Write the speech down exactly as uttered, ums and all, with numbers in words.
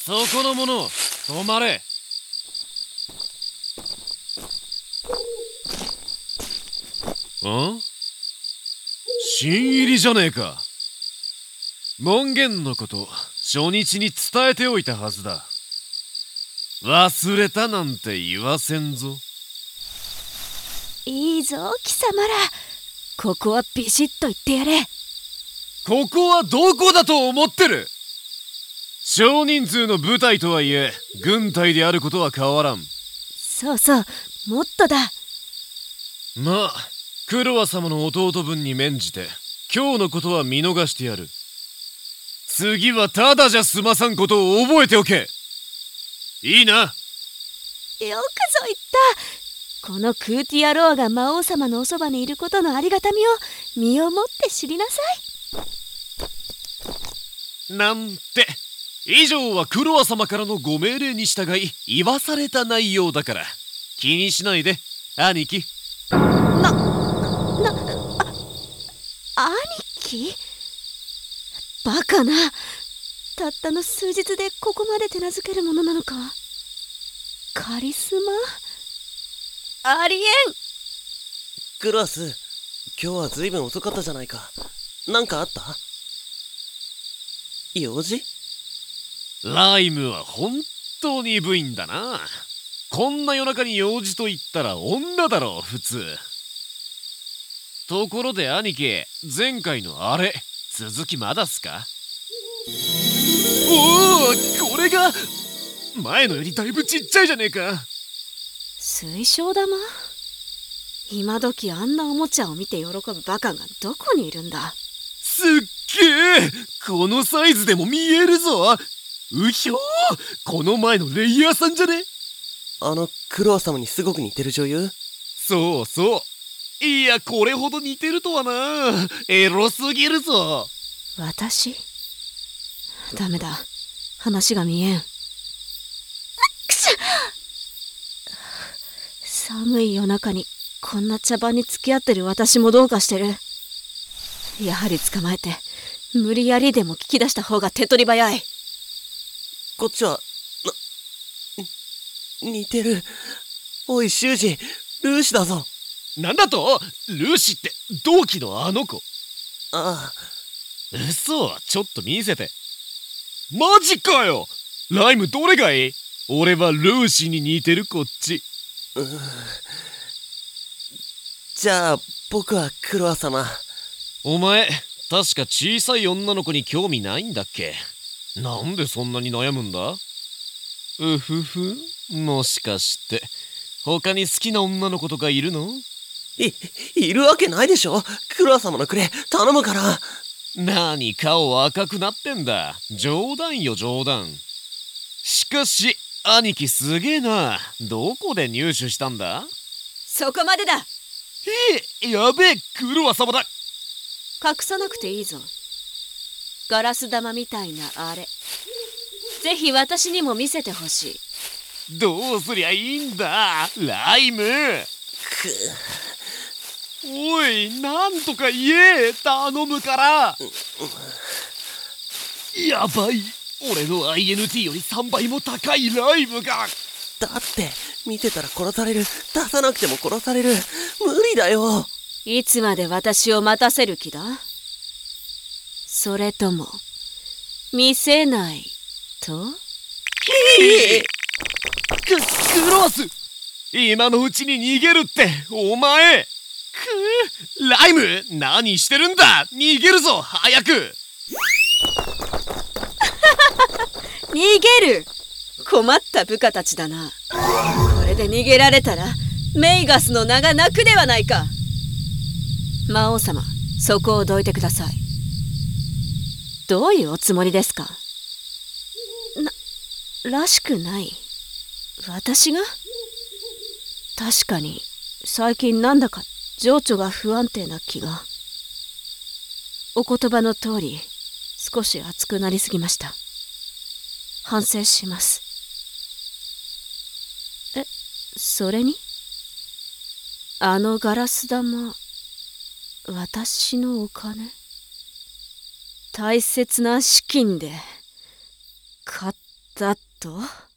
そこの者、止まれ。ん？新入りじゃねえか。門限のこと初日に伝えておいたはずだ。忘れたなんて言わせんぞ。 いいぞ貴様ら、ここはビシッと言ってやれ。 ここはどこだと思ってる？少人数の部隊とはいえ軍隊であることは変わらん。 そうそう、もっとだ。 まあクロワ様の弟分に免じて今日のことは見逃してやる。次はただじゃ済まさんことを覚えておけ。いいな。 よくぞ言った。このクーティアロアが魔王様のおそばにいることのありがたみを身をもって知りなさい。なんて、以上はクロワ様からのご命令に従い言わされた内容だから気にしないで兄貴。 な、な、あ、兄貴？バカな。たったの数日でここまで手なずけるものなのか。カリスマ？ありえん。 クロワス、今日はずいぶん遅かったじゃないか。なんかあった？用事？ ライムは本当に鈍いんだな。こんな夜中に用事と言ったら女だろう普通。ところで兄貴、前回のあれ続きまだっすか？おお、これが前のよりだいぶちっちゃいじゃねえか。 水晶玉？今時あんなおもちゃを見て喜ぶバカがどこにいるんだ。 すっげえ、このサイズでも見えるぞ。うひょー、この前のレイヤーさんじゃね？ あのクロワ様にすごく似てる女優？ そうそう。いや、これほど似てるとはな。エロすぎるぞ。 私？ダメだ、話が見えん。くしゃ！寒い夜中にこんな茶番に付き合ってる私もどうかしてる。やはり捕まえて無理やりでも聞き出した方が手っ取り早い。 こっちはな、似てる。おい修二、ルーシだぞ。 なんだと？ルーシって同期のあの子？ ああ。 嘘、ちょっと見せて。マジかよ。ライムどれがいい？俺はルーシに似てるこっち。 うーん、じゃあ僕はクロワ様。 お前確か小さい女の子に興味ないんだっけ？なんでそんなに悩むんだ？うふふ、もしかして他に好きな女の子とかいるの？ い、いるわけないでしょ。クロワ様のくれ、頼むから。 何顔赤くなってんだ。冗談よ冗談。しかし兄貴すげえな。どこで入手したんだ？ そこまでだ。 え、やべえ、クロワ様だ。 隠さなくていいぞ。ガラス玉みたいなあれ、ぜひ私にも見せてほしい。どうすりゃいいんだライム。くおい、なんとか言え、頼むから。やばい、俺の アイエヌティー よりさんばいも高いライムが。 だって見てたら殺される、出さなくても殺される。無理だよ。 いつまで私を待たせる気だ？それとも見せないと？ ク、クロワス、今のうちに逃げるってお前。くライム、何してるんだ。逃げるぞ早く。 逃げる？困った部下たちだな。これで逃げられたらメイガスの名が泣くではないか。魔王様、そこをどいてください。どういうおつもりですか？な、らしくない。私が？確かに最近なんだか情緒が不安定な気が。お言葉の通り少し熱くなりすぎました。反省します。え、それに？あのガラス玉、私のお金？大切な資金で買っざっと